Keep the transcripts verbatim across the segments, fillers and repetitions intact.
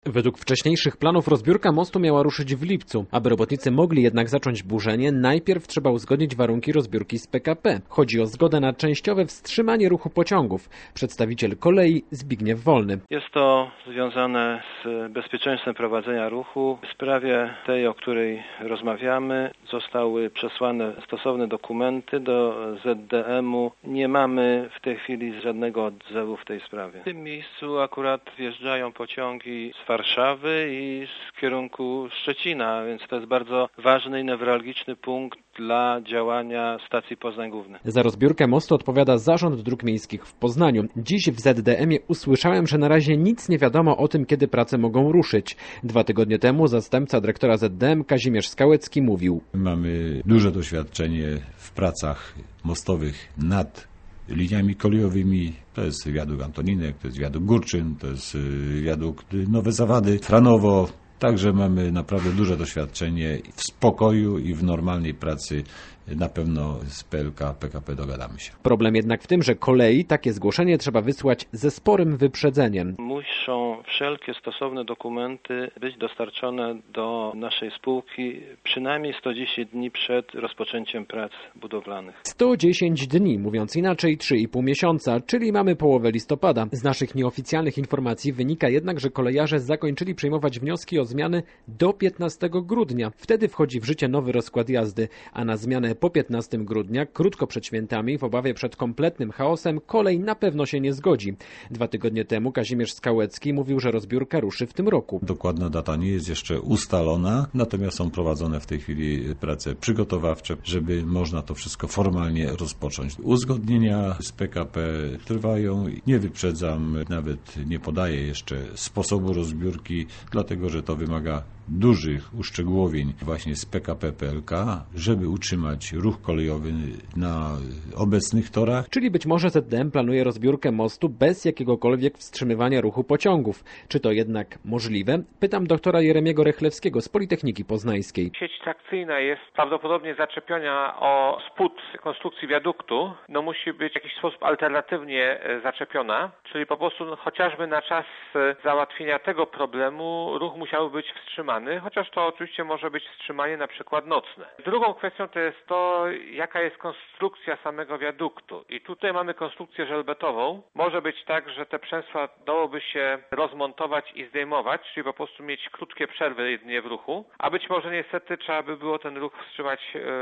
Według wcześniejszych planów rozbiórka mostu miała ruszyć w lipcu. Aby robotnicy mogli jednak zacząć burzenie, najpierw trzeba uzgodnić warunki rozbiórki z P K P. Chodzi o zgodę na częściowe wstrzymanie ruchu pociągów. Przedstawiciel kolei Zbigniew Wolny. Jest to związane z bezpieczeństwem prowadzenia ruchu. W sprawie tej, o której rozmawiamy, zostały przesłane stosowne dokumenty do Z D M-u. Nie mamy w tej chwili żadnego odzewu w tej sprawie. W tym miejscu akurat wjeżdżają pociągi z Warszawy i z kierunku Szczecina, więc to jest bardzo ważny i newralgiczny punkt dla działania stacji Poznań Główny. Za rozbiórkę mostu odpowiada Zarząd Dróg Miejskich w Poznaniu. Dziś w Z D M-ie usłyszałem, że na razie nic nie wiadomo o tym, kiedy prace mogą ruszyć. Dwa tygodnie temu zastępca dyrektora Z D M Kazimierz Skałecki mówił: Mamy duże doświadczenie w pracach mostowych nad liniami kolejowymi. To jest wiadukt Antoninek, to jest wiadukt Górczyn, to jest wiadukt Nowe Zawady, Franowo. Także mamy naprawdę duże doświadczenie w spokoju i w normalnej pracy. Na pewno z P L K, P K P dogadamy się. Problem jednak w tym, że kolei takie zgłoszenie trzeba wysłać ze sporym wyprzedzeniem. Muszą wszelkie stosowne dokumenty być dostarczone do naszej spółki przynajmniej sto dziesięć dni przed rozpoczęciem prac budowlanych. sto dziesięć dni, mówiąc inaczej trzy i pół miesiąca, czyli mamy połowę listopada. Z naszych nieoficjalnych informacji wynika jednak, że kolejarze zakończyli przyjmować wnioski o zmiany do piętnastego grudnia. Wtedy wchodzi w życie nowy rozkład jazdy, a na zmianę po piętnastego grudnia, krótko przed świętami, w obawie przed kompletnym chaosem, kolej na pewno się nie zgodzi. Dwa tygodnie temu Kazimierz Skałecki mówił, że rozbiórka ruszy w tym roku. Dokładna data nie jest jeszcze ustalona, natomiast są prowadzone w tej chwili prace przygotowawcze, żeby można to wszystko formalnie rozpocząć. Uzgodnienia z P K P trwają. Nie wyprzedzam, nawet nie podaję jeszcze sposobu rozbiórki, dlatego że to wymaga dużych uszczegółowień właśnie z P K P P L K, żeby utrzymać ruch kolejowy na obecnych torach. Czyli być może Z D M planuje rozbiórkę mostu bez jakiegokolwiek wstrzymywania ruchu pociągów. Czy to jednak możliwe? Pytam doktora Jeremiego Rychlewskiego z Politechniki Poznańskiej. Sieć trakcyjna jest prawdopodobnie zaczepiona o spód konstrukcji wiaduktu. No musi być w jakiś sposób alternatywnie zaczepiona, czyli po prostu no, chociażby na czas załatwienia tego problemu ruch musiał być wstrzymany, chociaż to oczywiście może być wstrzymanie na przykład nocne. Drugą kwestią to jest to, jaka jest konstrukcja samego wiaduktu. I tutaj mamy konstrukcję żelbetową. Może być tak, że te przęsła dałoby się rozmontować i zdejmować, czyli po prostu mieć krótkie przerwy jedynie w ruchu, a być może niestety trzeba by było ten ruch wstrzymać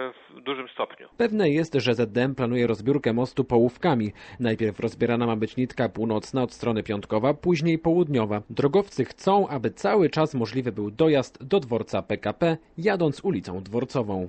w dużym stopniu. Pewne jest, że Z D M planuje rozbiórkę mostu połówkami. Najpierw rozbierana ma być nitka północna od strony Piątkowa, później południowa. Drogowcy chcą, aby cały czas możliwy był dojazd do dworca P K P, jadąc ulicą Dworcową.